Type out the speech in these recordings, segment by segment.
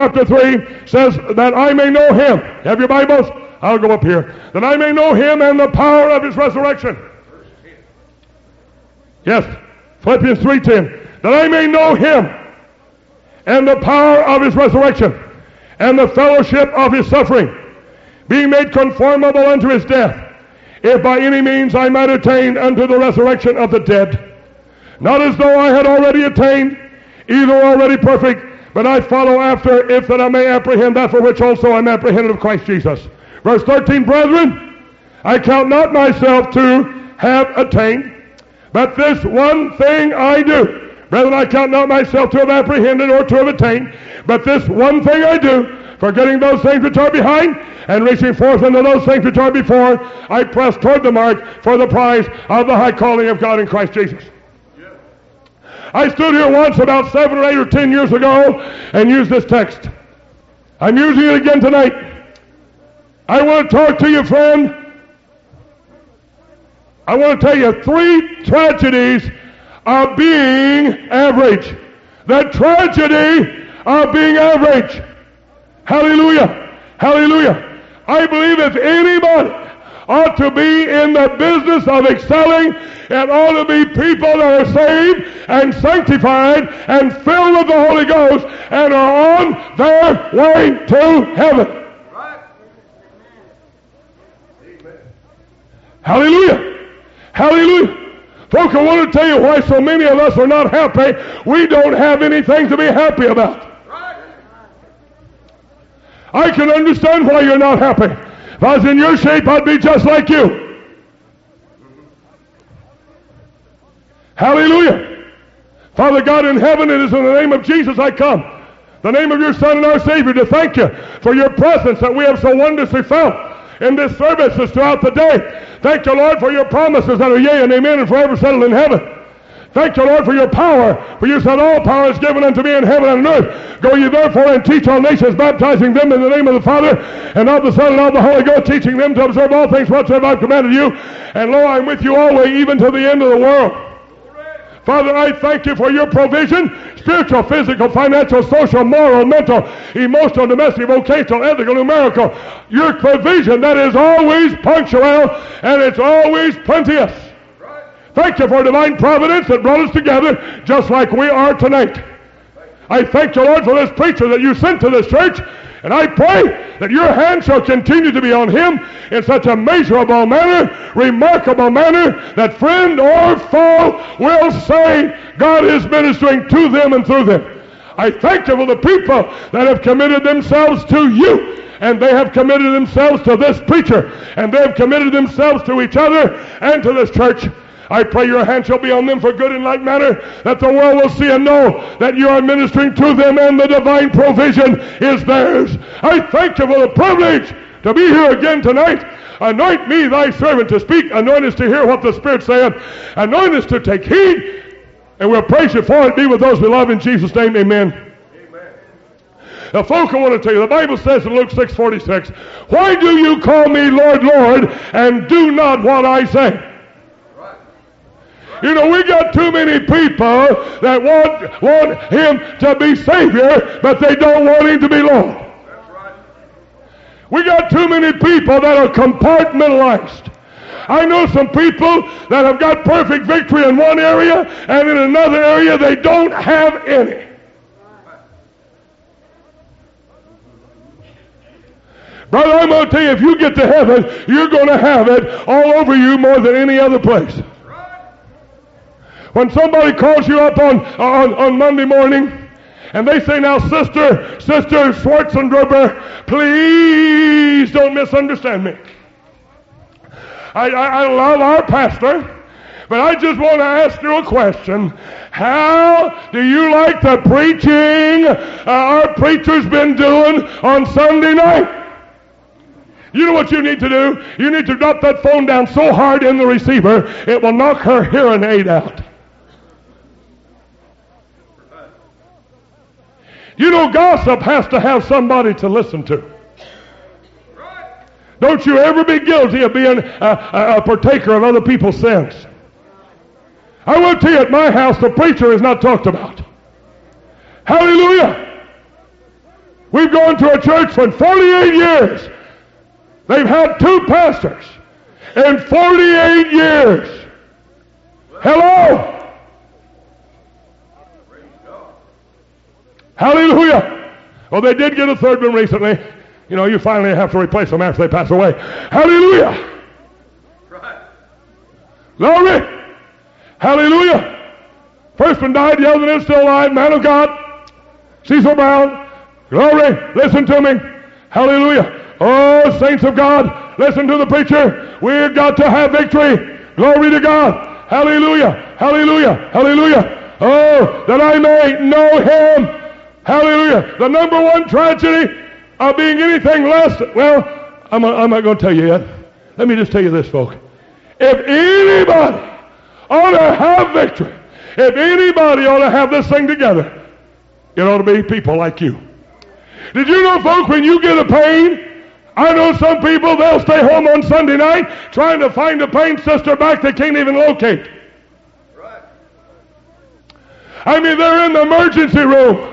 chapter 3 says that I may know him. Have your Bibles? I'll go up here. That I may know him and the power of his resurrection. Yes, Philippians 3:10. That I may know him and the power of his resurrection and the fellowship of his suffering, being made conformable unto his death, if by any means I might attain unto the resurrection of the dead. Not as though I had already attained, either already perfect, but I follow after, if that I may apprehend that for which also I'm apprehended of Christ Jesus. Verse 13, brethren, I count not myself to have attained, but this one thing I do. Brethren, I count not myself to have apprehended or to have attained, but this one thing I do, forgetting those things which are behind, and reaching forth unto those things which are before, I press toward the mark for the prize of the high calling of God in Christ Jesus. I stood here once about 7 or 8 or 10 years ago and used this text. I'm using it again tonight. I want to talk to you, friend. I want to tell you 3 tragedies of being average. The tragedy of being average. Hallelujah. Hallelujah. I believe if anybody ought to be in the business of excelling, it ought to be people that are saved and sanctified and filled with the Holy Ghost and are on their way to heaven. Right. Amen. Hallelujah. Hallelujah. Folks, I want to tell you why so many of us are not happy. We don't have anything to be happy about. I can understand why you're not happy. If I was in your shape, I'd be just like you. Hallelujah. Father God in heaven, it is in the name of Jesus I come. The name of your Son and our Savior, to thank you for your presence that we have so wondrously felt in this services throughout the day. Thank you, Lord, for your promises that are yea and amen and forever settled in heaven. Thank you, Lord, for your power. For you said, all power is given unto me in heaven and on earth. Go ye therefore and teach all nations, baptizing them in the name of the Father, and of the Son, and of the Holy Ghost, teaching them to observe all things whatsoever I've commanded you. And lo, I'm with you always, even to the end of the world. Father, I thank you for your provision, spiritual, physical, financial, social, moral, mental, emotional, domestic, vocational, ethical, numerical. Your provision that is always punctual and it's always plenteous. Thank you for divine providence that brought us together just like we are tonight. I thank you, Lord, for this preacher that you sent to this church, and I pray that your hand shall continue to be on him in such a measurable manner, remarkable manner, that friend or foe will say God is ministering to them and through them. I thank you for the people that have committed themselves to you, and they have committed themselves to this preacher, and they have committed themselves to each other and to this church. I pray your hand shall be on them for good in like manner, that the world will see and know that you are ministering to them and the divine provision is theirs. I thank you for the privilege to be here again tonight. Anoint me, thy servant, to speak. Anoint us to hear what the Spirit saith. Anoint us to take heed. And we'll praise you for it. Be with those we love in Jesus' name. Amen. Amen. Now, folk, I want to tell you, the Bible says in Luke 6:46, why do you call me Lord, Lord, and do not what I say? You know, we got too many people that want him to be Savior, but they don't want him to be Lord. That's right. We got too many people that are compartmentalized. I know some people that have got perfect victory in one area, and in another area they don't have any. Brother, I'm going to tell you, if you get to heaven, you're going to have it all over you more than any other place. When somebody calls you up on Monday morning and they say, now, Sister Schwarzenberger, please don't misunderstand me. I love our pastor, but I just want to ask you a question. How do you like the preaching our preacher's been doing on Sunday night? You know what you need to do? You need to drop that phone down so hard in the receiver, it will knock her hearing aid out. You know, gossip has to have somebody to listen to. Don't you ever be guilty of being a partaker of other people's sins. I will tell you, at my house, the preacher is not talked about. Hallelujah. We've gone to a church for 48 years. They've had 2 pastors in 48 years. Hello? Hallelujah. Well, they did get a 3rd one recently. You know, you finally have to replace them after they pass away. Hallelujah. Right. Glory. Hallelujah. First one died, the other one is still alive. Man of God. Cecil Brown. Glory. Listen to me. Hallelujah. Oh, saints of God, listen to the preacher. We've got to have victory. Glory to God. Hallelujah. Hallelujah. Hallelujah. Oh, that I may know him. Hallelujah. The number one tragedy of being anything less, well, I'm not going to tell you yet. Let me just tell you this, folks. If anybody ought to have victory, if anybody ought to have this thing together, it ought to be people like you. Did you know, folks, when you get a pain, I know some people, they'll stay home on Sunday night trying to find a pain sister back they can't even locate. Right. I mean, they're in the emergency room.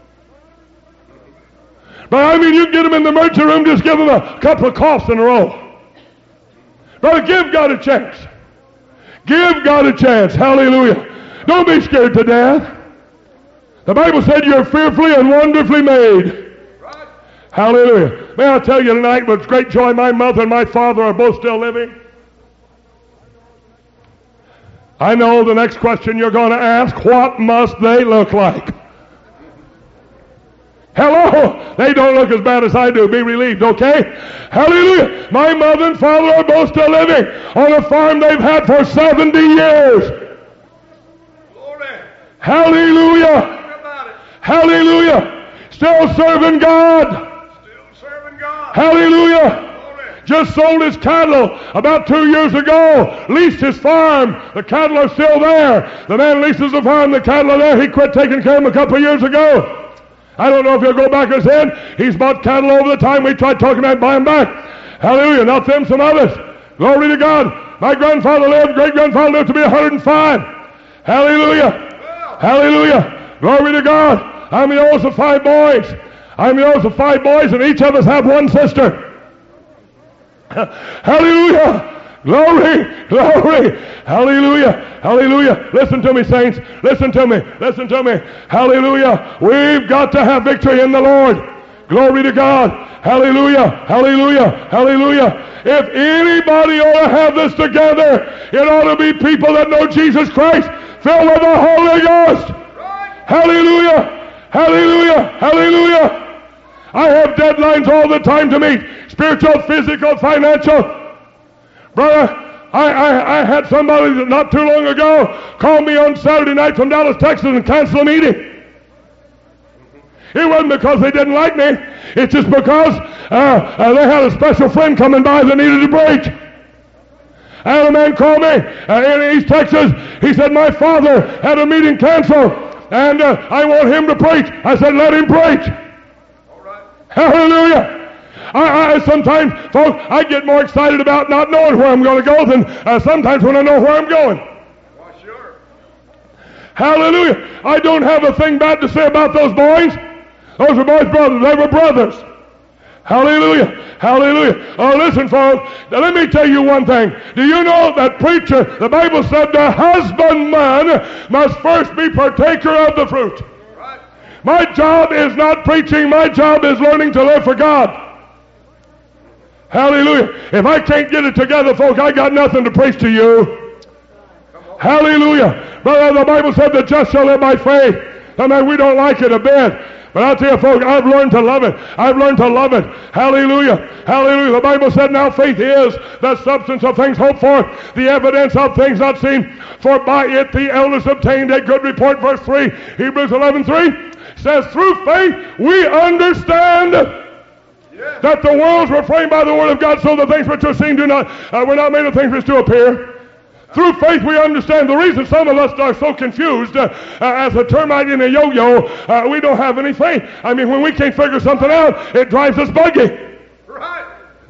But I mean, you get them in the emergency room, just give them a couple of coughs in a row. Brother, give God a chance. Give God a chance. Hallelujah. Don't be scared to death. The Bible said you're fearfully and wonderfully made. Right. Hallelujah. May I tell you tonight with great joy, my mother and my father are both still living. I know the next question you're going to ask, what must they look like? Hello, they don't look as bad as I do. Be relieved, okay? Hallelujah. My mother and father are both still living on a farm they've had for 70 years. Glory. Hallelujah. Hallelujah. Still serving God. Still serving God. Hallelujah. Glory. Just sold his cattle about 2 years ago. Leased his farm. The cattle are still there. The man leases the farm. The cattle are there. He quit taking care of them a couple of years ago. I don't know if he'll go back or said. He's bought cattle over the time we tried talking about buying back. Hallelujah. Not them, some others. Glory to God. My grandfather lived, great-grandfather lived to be 105. Hallelujah. Hallelujah. Glory to God. I'm the oldest of 5 boys. I'm the oldest of 5 boys, and each of us have one sister. Hallelujah. Glory, glory, hallelujah, hallelujah. Listen to me, saints. Listen to me, listen to me. Hallelujah. We've got to have victory in the Lord. Glory to God. Hallelujah, hallelujah, hallelujah. If anybody ought to have this together, it ought to be people that know Jesus Christ, filled with the Holy Ghost. Hallelujah, hallelujah, hallelujah. I have deadlines all the time to meet. Spiritual, physical, financial. Brother, I had somebody not too long ago call me on Saturday night from Dallas, Texas and cancel a meeting. It wasn't because they didn't like me. It's just because they had a special friend coming by that needed a break. I had a man call me in East Texas. He said, my father had a meeting canceled and I want him to preach. I said, let him preach. All right. Hallelujah. I sometimes, folks, I get more excited about not knowing where I'm going to go than sometimes when I know where I'm going. Well, sure. Hallelujah. I don't have a thing bad to say about those boys. Those were boys' brothers. They were brothers. Hallelujah. Hallelujah. Oh, listen, folks. Now, let me tell you one thing. Do you know that preacher, the Bible said the husbandman must first be partaker of the fruit. Right. My job is not preaching. My job is learning to live for God. Hallelujah. If I can't get it together, folks, I got nothing to preach to you. Hallelujah. Brother, the Bible said the just shall live by faith. I mean, we don't like it a bit. But I'll tell you, folks, I've learned to love it. I've learned to love it. Hallelujah. Hallelujah. The Bible said now faith is the substance of things hoped for, the evidence of things not seen. For by it the elders obtained a good report. Verse 3, Hebrews 11:3 says, through faith we understand that the worlds were framed by the word of God, so the things which are seen were not made of things which do appear. Through faith we understand. The reason some of us are so confused as a termite in a yo-yo, we don't have any faith. I mean, when we can't figure something out, it drives us buggy. Right.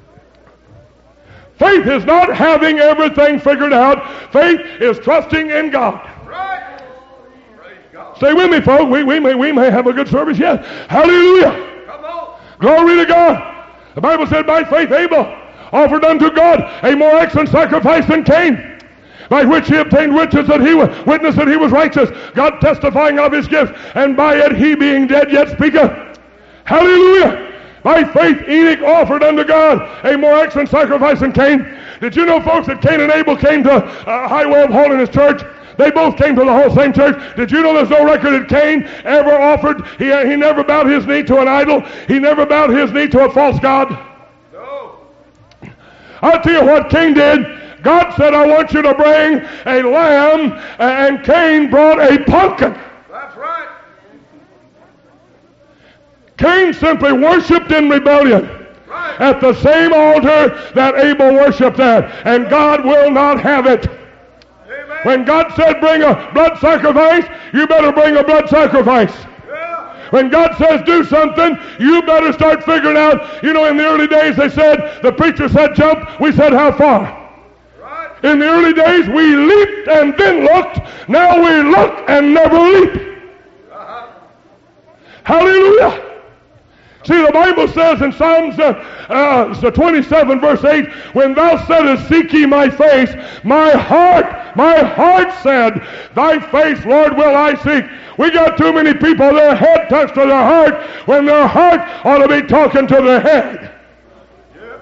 Faith is not having everything figured out. Faith is trusting in God. Right. Praise God. Stay with me, folks. We may have a good service yet. Hallelujah. Come on. Glory to God. The Bible said, by faith Abel offered unto God a more excellent sacrifice than Cain, by which he obtained witness that he was righteous, God testifying of his gifts, and by it he being dead yet speaketh. Hallelujah. By faith Enoch offered unto God a more excellent sacrifice than Cain. Did you know, folks, that Cain and Abel came to Highway of Holiness Church? They both came to the whole same church. Did you know there's no record that Cain ever offered? He never bowed his knee to an idol. He never bowed his knee to a false god. No. I'll tell you what Cain did. God said, I want you to bring a lamb, and Cain brought a pumpkin. That's right. Cain simply worshipped in rebellion at the same altar that Abel worshipped at, and God will not have it. Amen. When God said bring a blood sacrifice, you better bring a blood sacrifice. Yeah. When God says do something, you better start figuring out. You know, in the early days they said, the preacher said jump, we said how far? Right. In the early days we leaped and then looked, now we look and never leap. Hallelujah. See, the Bible says in Psalms 27 verse 8, when thou saidest, seek ye my face, my heart said, thy face, Lord, will I seek. We got too many people, their head talks to their heart, when their heart ought to be talking to their head. Yeah.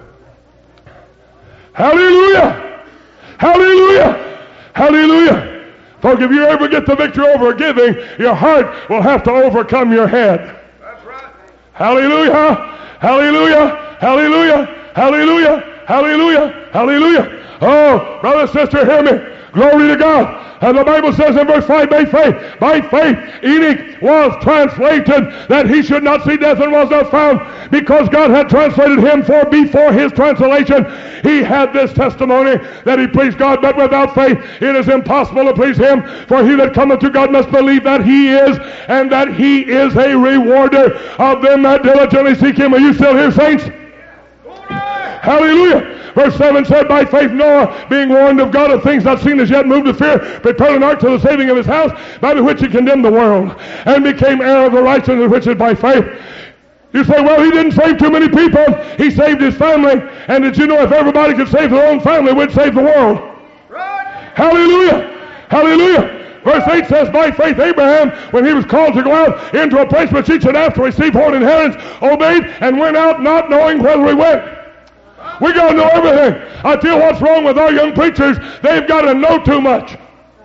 Hallelujah. Hallelujah. Hallelujah. Folks, if you ever get the victory over giving, your heart will have to overcome your head. Hallelujah, hallelujah, hallelujah, hallelujah, hallelujah, hallelujah. Oh, brother, sister, hear me. Glory to God. And the Bible says in verse 5, by faith Enoch was translated that he should not see death and was not found, because God had translated him. For before his translation he had this testimony that he pleased God. But without faith it is impossible to please him. For he that cometh to God must believe that he is, and that he is a rewarder of them that diligently seek him. Are you still here, saints? Hallelujah. Verse 7 said, by faith Noah, being warned of God of things not seen as yet, moved to fear, prepared an ark to the saving of his house, by the which he condemned the world, and became heir of the righteousness which is by faith. You say, well, he didn't save too many people. He saved his family. And did you know if everybody could save their own family, we'd save the world? Right. Hallelujah. Hallelujah. Verse 8 says, by faith Abraham, when he was called to go out into a place which he should have to receive for an inheritance, obeyed and went out not knowing whither he went. We got to know everything. I tell you what's wrong with our young preachers. They've got to know too much.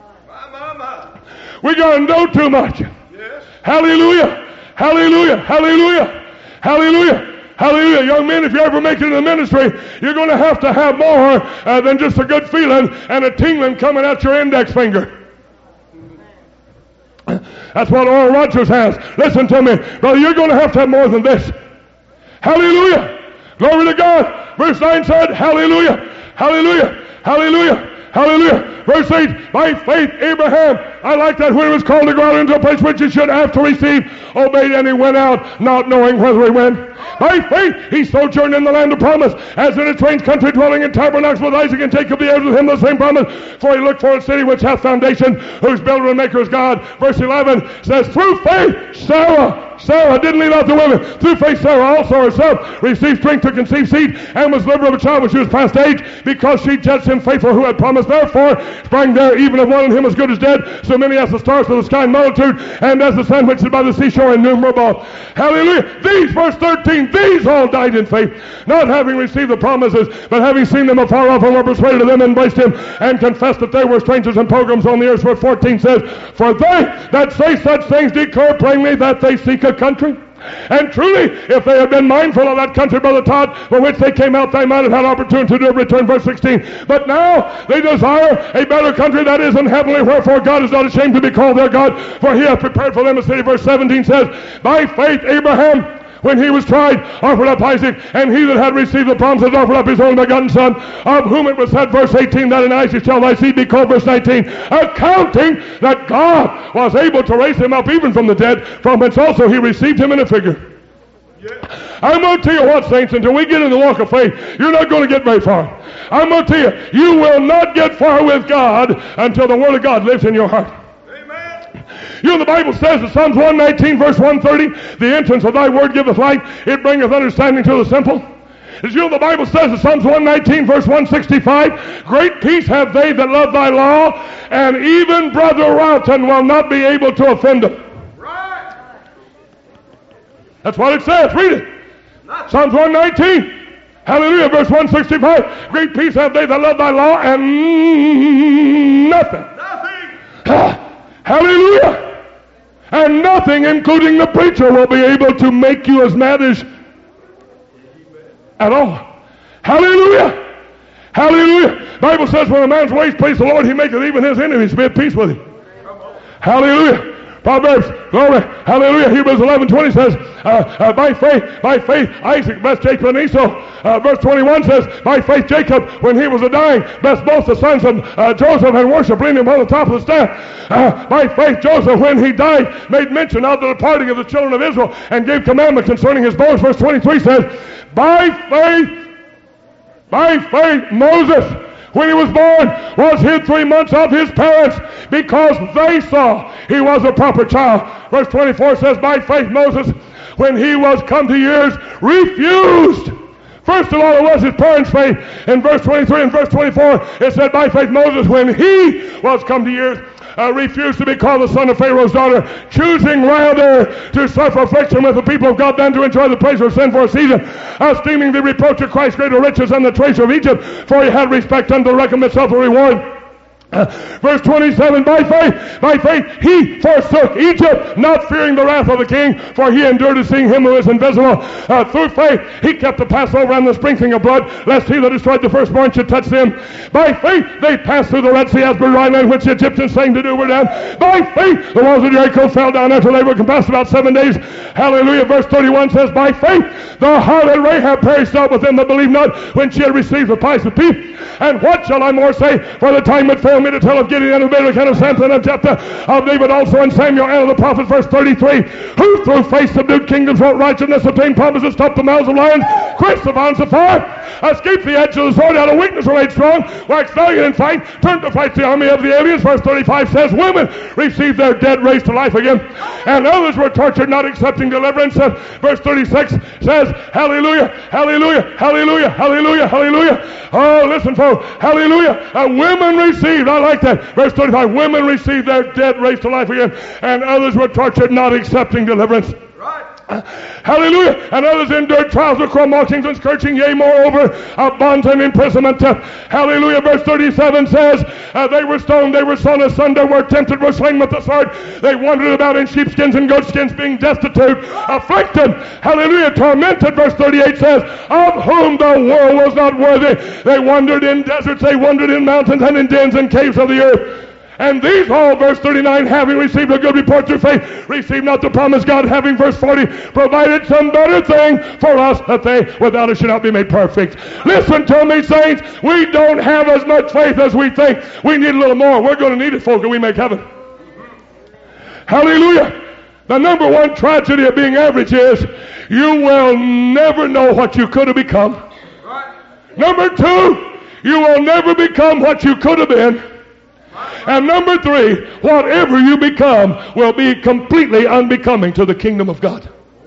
We got to know too much. Yes. Hallelujah. Hallelujah. Hallelujah. Hallelujah. Hallelujah. Young men, if you ever make it in the ministry, you're going to have more than just a good feeling and a tingling coming out your index finger. That's what Oral Rogers has. Listen to me, brother, you're going to have more than this. Hallelujah. Glory to God. Verse 9 said, hallelujah, hallelujah, hallelujah, hallelujah. Verse 8, by faith Abraham, I like that, when he was called to go out into a place which he should have to receive, obeyed, and he went out not knowing whither he went. By faith he sojourned in the land of promise, as in a strange country, dwelling in tabernacles with Isaac and Jacob, the heirs with him the same promise. For he looked for a city which hath foundation, whose builder and maker is God. Verse 11 says, through faith Sarah didn't leave out the women. Through faith Sarah also herself received strength to conceive seed, and was delivered of a child when she was past age, because she judged him faithful who had promised. Therefore sprang there even of one in him as good as dead, so many as the stars of the sky in multitude, and as the sand which is by the seashore innumerable. Hallelujah. These, verse 13, these all died in faith, not having received the promises, but having seen them afar off, and were persuaded of them, and embraced him, and confessed that they were strangers and pilgrims on the earth. Verse 14 says, for they that say such things declare plainly that they seek a country. And truly, if they had been mindful of that country, Brother Todd, for which they came out, they might have had opportunity to return. Verse 16. But now they desire a better country, that is in heavenly, wherefore God is not ashamed to be called their God, for he hath prepared for them a city. Verse 17 says, by faith Abraham, when he was tried, offered up Isaac, and he that had received the promises offered up his only begotten son, of whom it was said, verse 18, that in Isaac shall thy seed be called. Verse 19, accounting that God was able to raise him up even from the dead, from whence also he received him in a figure. Yeah. I'm going to tell you what, saints, until we get in the walk of faith, you're not going to get very far. I'm going to tell you, you will not get far with God until the Word of God lives in your heart. Amen. You know, the Bible says in Psalms 119, verse 130, the entrance of thy word giveth light, it bringeth understanding to the simple. As you know, the Bible says in Psalms 119, verse 165, great peace have they that love thy law, and even Brother Roughton will not be able to offend them. Right. That's what it says. Read it. Psalms 119. Hallelujah. Verse 165. Great peace have they that love thy law, and nothing. Hallelujah. And nothing, including the preacher, will be able to make you as mad as at all. Hallelujah. Hallelujah. Bible says when a man's ways please the Lord, he maketh even his enemies be at peace with him. Hallelujah. Proverbs, glory, hallelujah. Hebrews 11:20 says, by faith, Isaac blessed Jacob and Esau. Verse 21 says, by faith, Jacob, when he was dying, blessed both the sons of Joseph and worshiped, leaning upon the top of the staff. By faith, Joseph, when he died, made mention of the departing of the children of Israel and gave commandment concerning his bones. Verse 23 says, by faith, Moses, when he was born, was hid 3 months of his parents because they saw he was a proper child. Verse 24 says, by faith Moses, when he was come to years, refused. First of all, it was his parents' faith. In verse 23 and verse 24, it said, by faith Moses, when he was come to years, refused to be called the son of Pharaoh's daughter, choosing rather to suffer affliction with the people of God than to enjoy the pleasure of sin for a season, esteeming the reproach of Christ greater riches than the treasure of Egypt, for he had respect unto the recompense of the reward. Verse 27, by faith he forsook Egypt, not fearing the wrath of the king, for he endured to see him who is invisible. Through faith he kept the Passover and the sprinkling of blood, lest he that destroyed the firstborn should touch them. By faith they passed through the Red Sea as by dry land, which the Egyptians saying to do were done. By faith the walls of Jericho fell down after they were compassed about 7 days. Hallelujah. Verse 31 says, by faith the harlot Rahab perished not with them that believed not, when she had received the price of peace. And what shall I more say? For the time would fail me to tell of Gideon and of Barak and of Samson and Jephthah, of David also and Samuel and of the prophets. Verse 33, who through faith subdued kingdoms, wrought righteousness, obtained promises, stopped the mouths of lions, quenched the bonds of fire, escaped the edge of the sword, out of weakness were made strong, waxed valiant in fight, turned to fight the army of the aliens. Verse 35 says, women received their dead raised to life again, and others were tortured, not accepting deliverance. Verse 36 says, hallelujah, hallelujah, hallelujah, hallelujah, hallelujah. Oh, listen, folks, hallelujah. Women received, I like that. Verse 35, women received their dead raised to life again, and others were tortured, not accepting deliverance. Right. Hallelujah. And others endured trials with cruel mockings and scourging, yea, moreover, bonds and imprisonment. Hallelujah. Verse 37 says, they were stoned, they were sawn asunder, were tempted, were slain with the sword. They wandered about in sheepskins and goatskins, being destitute, afflicted, hallelujah, tormented. Verse 38 says, of whom the world was not worthy. They wandered in deserts, they wandered in mountains and in dens and caves of the earth. And these all, verse 39, having received a good report through faith, received not the promise. God having, verse 40, provided some better thing for us, that they without it should not be made perfect. Listen to me, saints. We don't have as much faith as we think. We need a little more. We're going to need it, folks, when we make heaven. Hallelujah. The number one tragedy of being average is you will never know what you could have become. Right. Number two, you will never become what you could have been. And number three, whatever you become will be completely unbecoming to the kingdom of God.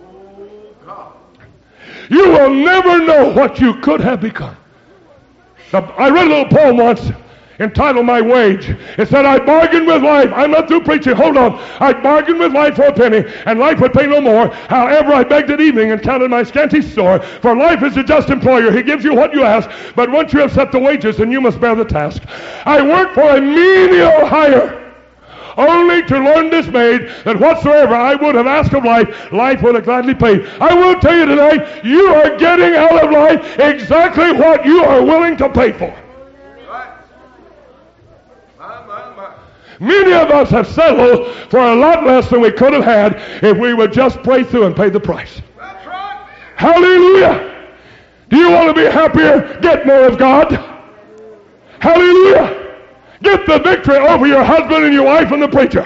You will never know what you could have become. Now, I read a little poem once entitled My Wage. It said, I bargained with life. I'm not through preaching. Hold on. I bargained with life for a penny, and life would pay no more. However, I begged at evening and counted my scanty store. For life is a just employer. He gives you what you ask, but once you have set the wages, then you must bear the task. I work for a menial hire, only to learn dismayed that whatsoever I would have asked of life, life would have gladly paid. I will tell you tonight, you are getting out of life exactly what you are willing to pay for. Many of us have settled for a lot less than we could have had if we would just pray through and pay the price. That's right. Hallelujah. Do you want to be happier? Get more of God. Hallelujah. Get the victory over your husband and your wife and the preacher.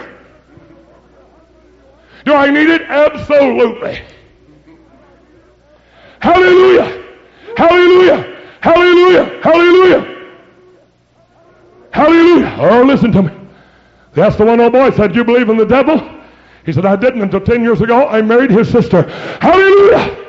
Do I need it? Absolutely. Hallelujah. Hallelujah. Hallelujah. Hallelujah. Hallelujah. Oh, listen to me. They asked the one old boy, said, do you believe in the devil? He said, I didn't until 10 years ago. I married his sister. Hallelujah.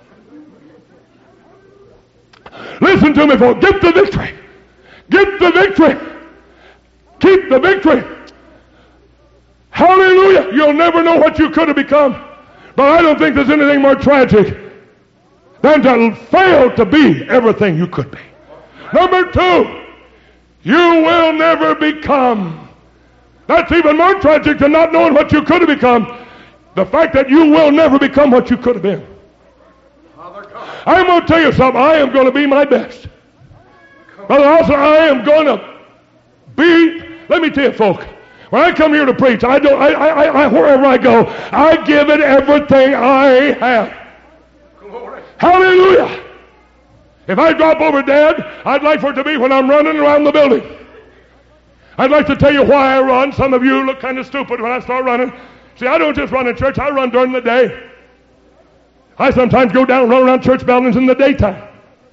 Listen to me, folks. Get the victory. Get the victory. Keep the victory. Hallelujah. You'll never know what you could have become. But I don't think there's anything more tragic than to fail to be everything you could be. Number two, you will never become. That's even more tragic than not knowing what you could have become. The fact that you will never become what you could have been. I'm going to tell you something. I am going to be my best. Brother, also, I am going to be, let me tell you, folks, when I come here to preach, wherever I go, I give it everything I have. Glory. Hallelujah. If I drop over dead, I'd like for it to be when I'm running around the building. I'd like to tell you why I run. Some of you look kind of stupid when I start running. See, I don't just run in church. I run during the day. I sometimes go down and run around church buildings in the daytime.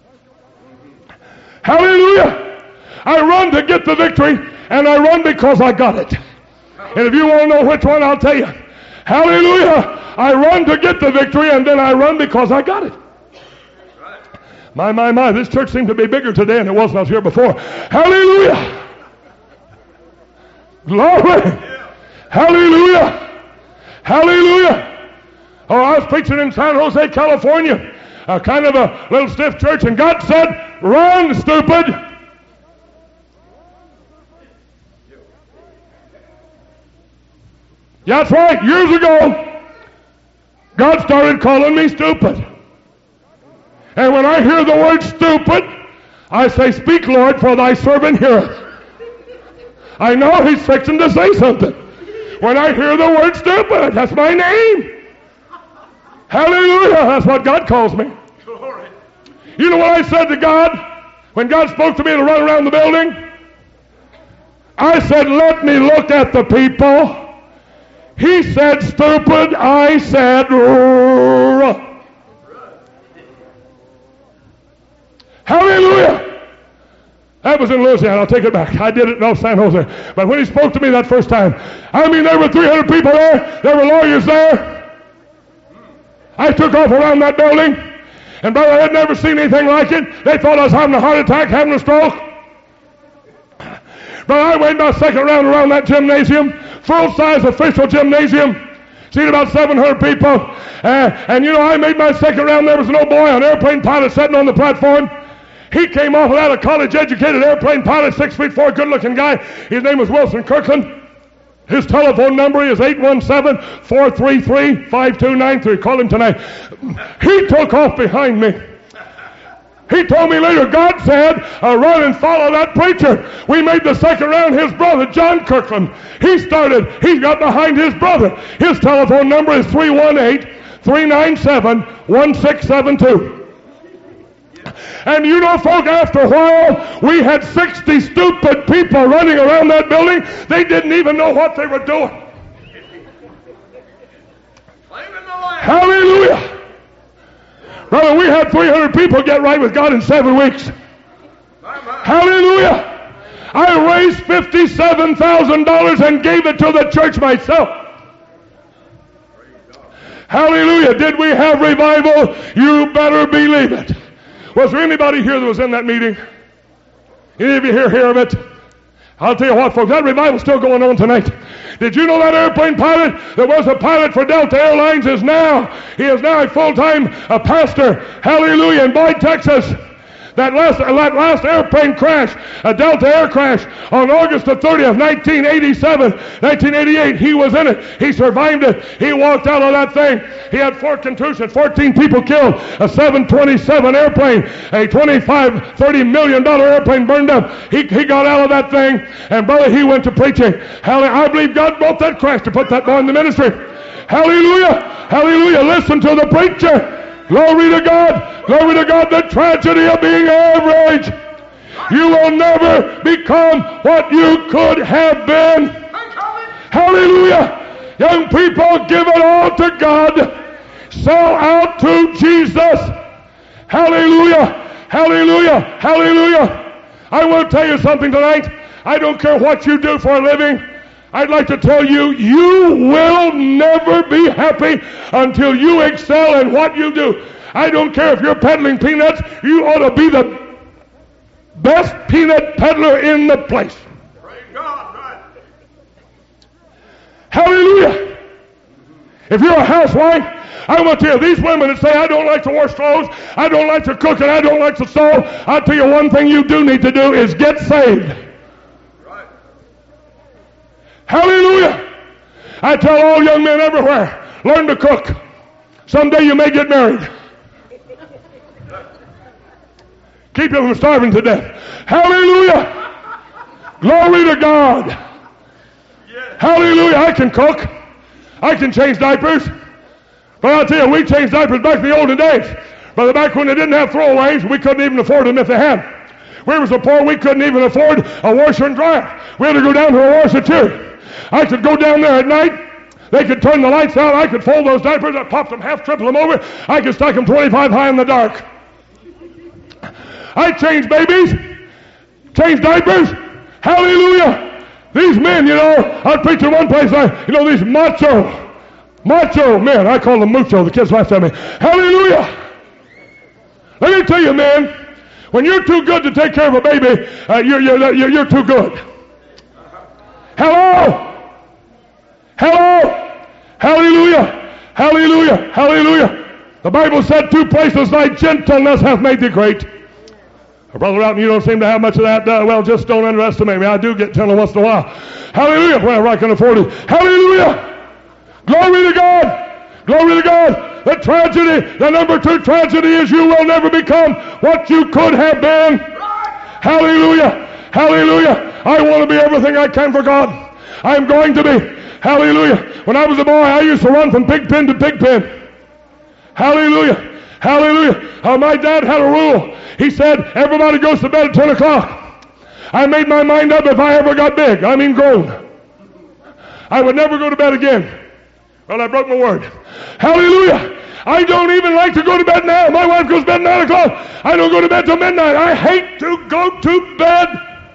Hallelujah. I run to get the victory, and I run because I got it. And if you want to know which one, I'll tell you. Hallelujah. I run to get the victory, and then I run because I got it. My, this church seems to be bigger today than it was when I was here before. Hallelujah. Glory. Hallelujah. Hallelujah. Oh, I was preaching in San Jose, California, a kind of a little stiff church, and God said, run, stupid. Yeah, that's right. Years ago, God started calling me stupid. And when I hear the word stupid, I say, speak, Lord, for thy servant heareth. I know he's fixing to say something. When I hear the word stupid, that's my name. Hallelujah. That's what God calls me. Glory. You know what I said to God when God spoke to me to run around the building? I said, let me look at the people. He said, stupid. I said, run. Hallelujah. That was in Louisiana. I'll take it back. I did it in San Jose. But when he spoke to me that first time, I mean, there were 300 people there. There were lawyers there. I took off around that building, and brother, I had never seen anything like it. They thought I was having a heart attack, having a stroke. But I went my second round around that gymnasium, full-size official gymnasium, seated about 700 people. And you know, I made my second round. There was an old boy, an airplane pilot, sitting on the platform. He came off of that, a college-educated airplane pilot, 6'4", good-looking guy. His name was Wilson Kirkland. His telephone number is 817-433-5293. Call him tonight. He took off behind me. He told me later, God said, run and follow that preacher. We made the second round. His brother, John Kirkland, he got behind his brother. His telephone number is 318-397-1672. And you know, folk, after a while, we had 60 stupid people running around that building. They didn't even know what they were doing. Hallelujah. Brother, we had 300 people get right with God in 7 weeks. Hallelujah. I raised $57,000 and gave it to the church myself. Hallelujah. Did we have revival? You better believe it. Was there anybody here that was in that meeting? Any of you here hear of it? I'll tell you what, folks, that revival's still going on tonight. Did you know that airplane pilot that was a pilot for Delta Airlines he is now a full-time pastor, hallelujah, in Boyd, Texas. That last airplane crash, a Delta Air crash on August the 30th, 1988, he was in it. He survived it. He walked out of that thing. He had 4 contusions, 14 people killed, a 727 airplane, a $25-30 million airplane burned up. He got out of that thing, and brother, he went to preaching. I believe God brought that crash to put that boy in the ministry. Hallelujah. Hallelujah. Listen to the preacher. Glory to God. Glory to God. The tragedy of being average. You will never become what you could have been. Hallelujah. Young people, give it all to God. Sell out to Jesus. Hallelujah. Hallelujah. Hallelujah. I want to tell you something tonight. I don't care what you do for a living. I'd like to tell you, you will never be happy until you excel in what you do. I don't care if you're peddling peanuts, you ought to be the best peanut peddler in the place. Praise God, right. Hallelujah. If you're a housewife, I want to tell you, these women that say, I don't like to wash clothes, I don't like to cook, and I don't like to sew, I'll tell you one thing you do need to do is get saved. Right. Hallelujah. I tell all young men everywhere, learn to cook. Someday you may get married. Keep you from starving to death. Hallelujah. Glory to God. Yes. Hallelujah. I can cook. I can change diapers. But I'll tell you, we changed diapers back in the olden days. Brother, back when they didn't have throwaways, we couldn't even afford them if they had. We were so poor we couldn't even afford a washer and dryer. We had to go down to a washer too. I could go down there at night. They could turn the lights out. I could fold those diapers. I popped them half, triple them over. I could stack them 25 high in the dark. I changed babies, changed diapers. Hallelujah. These men, you know, I preached in one place, these macho men. I call them mucho. The kids laughed at me. Hallelujah. Let me tell you, man, when you're too good to take care of a baby, you're too good. Hello. Hello. Hallelujah. Hallelujah. Hallelujah. The Bible said, 2 places thy gentleness hath made thee great. Brother Roughton, you don't seem to have much of that. Well, just don't underestimate me. I do get gentle once in a while. Hallelujah. Whenever I can afford it. Hallelujah. Glory to God. Glory to God. The tragedy, the number 2 tragedy is you will never become what you could have been. Hallelujah. Hallelujah. I want to be everything I can for God. I'm going to be. Hallelujah. When I was a boy, I used to run from pig pen to pig pen. Hallelujah. Hallelujah. My dad had a rule. He said, everybody goes to bed at 10 o'clock. I made my mind up if I ever got big, I mean grown, I would never go to bed again. Well, I broke my word. Hallelujah. I don't even like to go to bed now. My wife goes to bed at 9 o'clock. I don't go to bed till midnight. I hate to go to bed.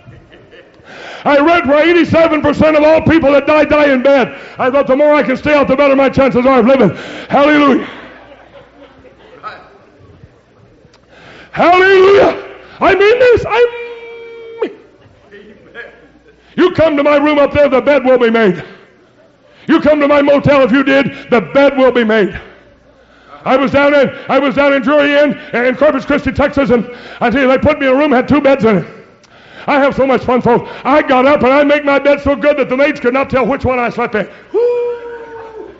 I read where 87% of all people that die in bed. I thought the more I can stay out, the better my chances are of living. Hallelujah. Hallelujah. I mean this. You come to my room up there, the bed will be made. You come to my motel, if you did, the bed will be made. I was down in Drury Inn in Corpus Christi, Texas, and I tell you, they put me in a room, had 2 beds in it. I have so much fun, folks. I got up and I make my bed so good that the maids could not tell which one I slept in. Woo.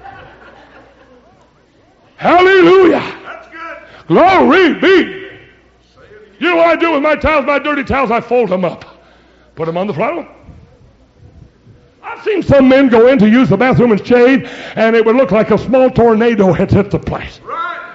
Hallelujah. That's good. Glory be. You know what I do with my towels, my dirty towels? I fold them up. Put them on the flannel. I've seen some men go in to use the bathroom and shave, and it would look like a small tornado had hit the place. Right.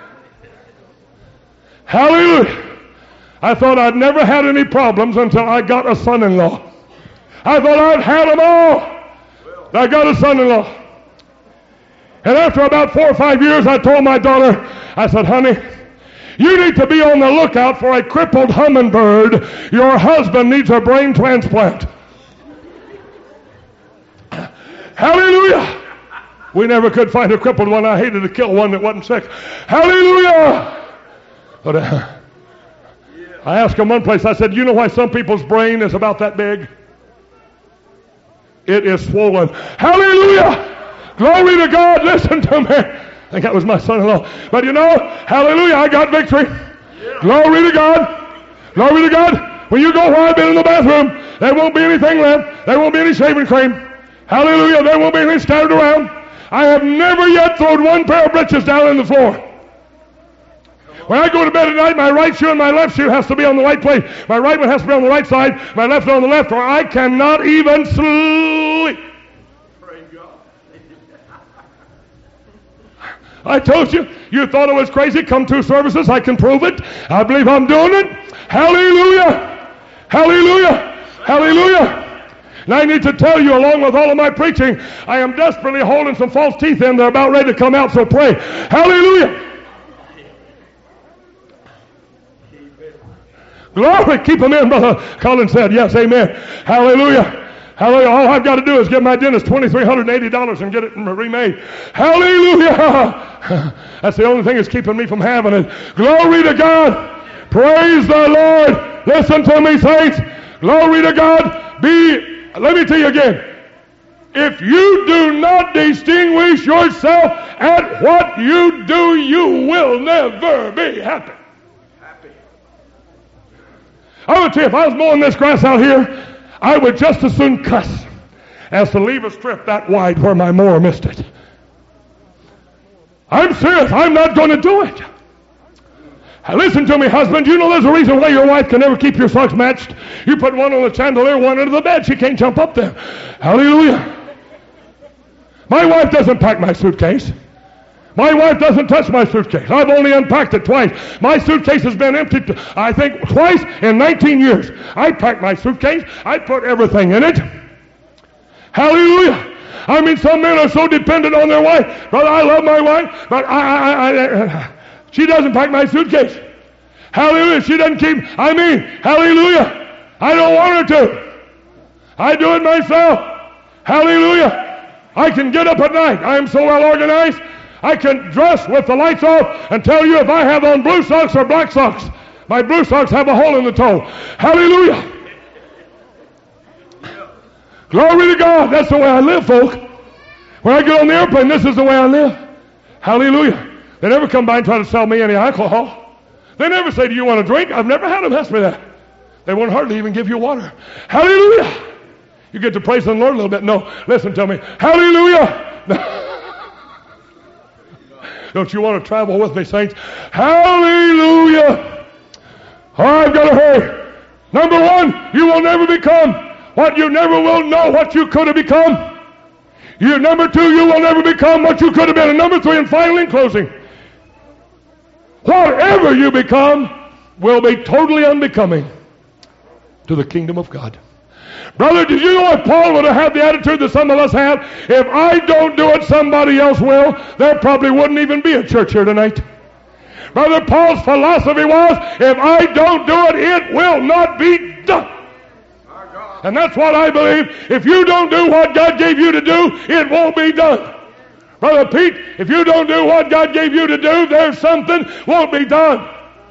Hallelujah. I thought I'd never had any problems until I got a son-in-law. I thought I'd had them all. I got a son-in-law. And after about 4 or 5 years, I told my daughter, I said, honey, you need to be on the lookout for a crippled hummingbird. Your husband needs a brain transplant. Hallelujah. We never could find a crippled one. I hated to kill one that wasn't sick. Hallelujah. But I asked him one place, I said, you know why some people's brain is about that big? It is swollen. Hallelujah. Glory to God. Listen to me. I think that was my son-in-law. But you know, hallelujah, I got victory. Yeah. Glory to God. Glory to God. When you go where I've been in the bathroom, there won't be anything left. There won't be any shaving cream. Hallelujah, there won't be anything scattered around. I have never yet thrown one pair of breeches down on the floor. When I go to bed at night, my right shoe and my left shoe has to be on the right place. My right one has to be on the right side, my left on the left, or I cannot even sleep. I told you, you thought it was crazy. Come 2 services, I can prove it. I believe I'm doing it. Hallelujah. Hallelujah. Hallelujah. And I need to tell you, along with all of my preaching, I am desperately holding some false teeth in. They're about ready to come out, so pray. Hallelujah. Glory. Keep them in, Brother Colin said. Yes, amen. Hallelujah. Hallelujah. All I've got to do is give my dentist $2,380 and get it remade. Hallelujah. That's the only thing that's keeping me from having it. Glory to God. Praise the Lord. Listen to me, saints. Glory to God. Let me tell you again. If you do not distinguish yourself at what you do, you will never be happy. I would tell you, if I was mowing this grass out here, I would just as soon cuss as to leave a strip that wide where my mower missed it. I'm serious. I'm not going to do it. Listen to me, husband. You know there's a reason why your wife can never keep your socks matched. You put one on the chandelier, one under the bed. She can't jump up there. Hallelujah. My wife doesn't pack my suitcase. My wife doesn't touch my suitcase. I've only unpacked it twice. My suitcase has been emptied, I think, twice in 19 years. I pack my suitcase. I put everything in it. Hallelujah. I mean, some men are so dependent on their wife. Brother, I love my wife, but she doesn't pack my suitcase. Hallelujah. She doesn't keep, hallelujah. I don't want her to. I do it myself. Hallelujah. I can get up at night. I am so well organized. I can dress with the lights off and tell you if I have on blue socks or black socks. My blue socks have a hole in the toe. Hallelujah. Glory to God. That's the way I live, folk. When I get on the airplane, this is the way I live. Hallelujah. They never come by and try to sell me any alcohol. They never say, do you want a drink? I've never had them ask me that. They won't hardly even give you water. Hallelujah. You get to praise the Lord a little bit. No, listen to me. Hallelujah. Don't you want to travel with me, saints? Hallelujah. Oh, I've got to hurry. Number one, you will never become what you never will know what you could have become. Number two, you will never become what you could have been. And number three, and finally in closing, whatever you become will be totally unbecoming to the kingdom of God. Brother, did you know if Paul would have had the attitude that some of us have? If I don't do it, somebody else will. There probably wouldn't even be a church here tonight. Brother, Paul's philosophy was, if I don't do it, it will not be done. And that's what I believe. If you don't do what God gave you to do, it won't be done. Brother Pete, if you don't do what God gave you to do, there's something won't be done.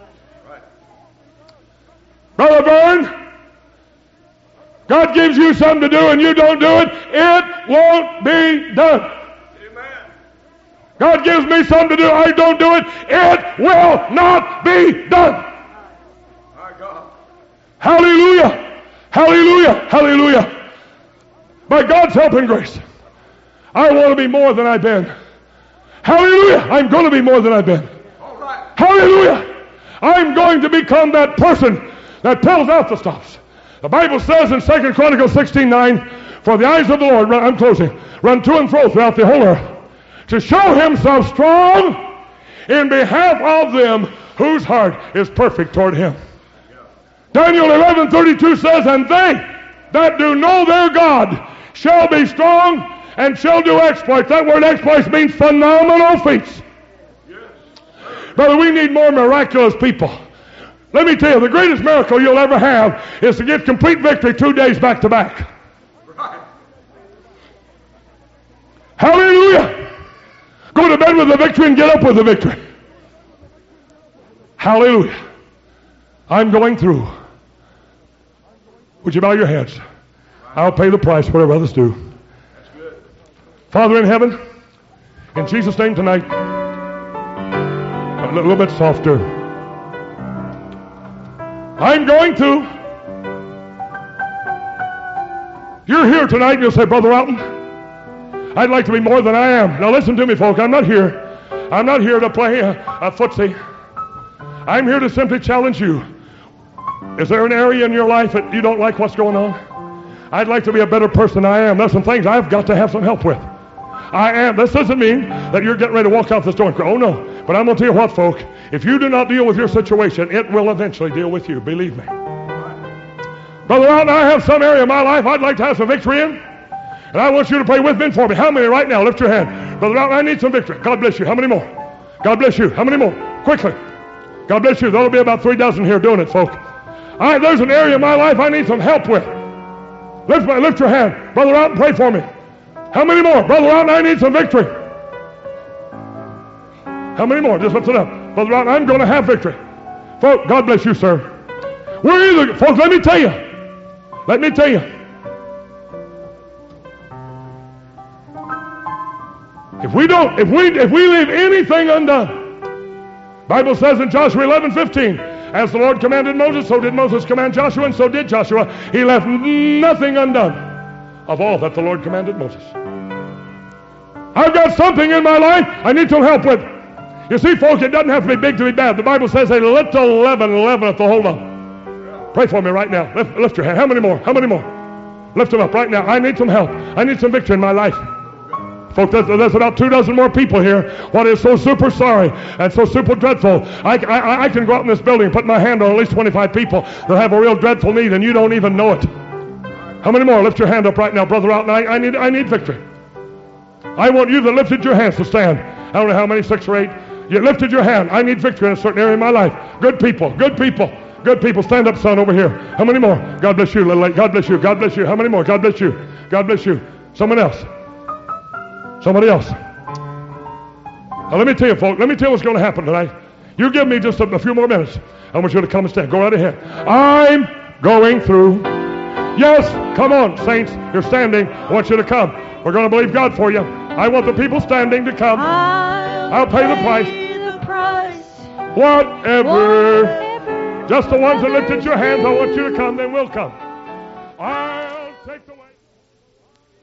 Brother Vern, God gives you something to do and you don't do it, it won't be done. Amen. God gives me something to do, I don't do it, it will not be done. My God. Hallelujah. Hallelujah. Hallelujah. By God's help and grace, I want to be more than I've been. Hallelujah. I'm going to be more than I've been. All right. Hallelujah. I'm going to become that person that pulls out the stops. The Bible says in 2 Chronicles 16:9, for the eyes of the Lord, I'm closing, run to and fro throughout the whole earth, to show himself strong in behalf of them whose heart is perfect toward him. Daniel 11:32 says, and they that do know their God shall be strong and shall do exploits. That word exploits means phenomenal feats. Brother, we need more miraculous people. Let me tell you, the greatest miracle you'll ever have is to get complete victory 2 days back to back. Right. Hallelujah. Go to bed with the victory and get up with the victory. Hallelujah. I'm going through. Would you bow your heads? I'll pay the price, whatever others do. That's good. Father in heaven, in Jesus' name tonight, a little bit softer. I'm going to. You're here tonight and you'll say, Brother Alton, I'd like to be more than I am. Now listen to me, folk. I'm not here to play a footsie. I'm here to simply challenge you. Is there an area in your life that you don't like what's going on? I'd like to be a better person than I am. There's some things I've got to have some help with. I am. This doesn't mean that you're getting ready to walk out this door and cry, oh no. But I'm going to tell you what, folk. If you do not deal with your situation, it will eventually deal with you. Believe me. Brother Alton, I have some area of my life I'd like to have some victory in. And I want you to pray with me and for me. How many right now? Lift your hand. Brother Alton, I need some victory. God bless you. How many more? God bless you. How many more? Quickly. God bless you. There'll be about 3 dozen here doing it, folk. There's an area of my life I need some help with. Lift your hand. Brother Outen, pray for me. How many more? Brother Outen, I need some victory. How many more? Just lift it up. Brother Outen, I'm going to have victory. Folks, God bless you, sir. Folks, let me tell you. Let me tell you. If we leave anything undone, Bible says in Joshua 11:15, as the Lord commanded Moses, so did Moses command Joshua, and so did Joshua. He left nothing undone of all that the Lord commanded Moses. I've got something in my life I need some help with. You see, folks, it doesn't have to be big to be bad. The Bible says a little leaveneth the whole lump. Pray for me right now. Lift your hand. How many more? How many more? Lift them up right now. I need some help. I need some victory in my life. Folks, there's about 24 more people here. What is so super sorry and so super dreadful. I can go out in this building and put my hand on at least 25 people that have a real dreadful need, and you don't even know it. How many more? Lift your hand up right now, Brother Outen. I need victory. I want you that lifted your hands to stand. I don't know how many, 6 or 8. You lifted your hand. I need victory in a certain area of my life. Good people, good people, good people. Stand up, son, over here. How many more? God bless you, little lady. God bless you. God bless you. How many more? God bless you. God bless you. Someone else. Somebody else. Now, let me tell you, folks. Let me tell you what's going to happen tonight. You give me just a few more minutes. I want you to come and stand. Go right ahead. I'm going through. Yes, come on, saints. You're standing. I want you to come. We're going to believe God for you. I want the people standing to come. I'll pay the price. Whatever. Just the ones that lifted your hands, I want you to come. Then we'll come.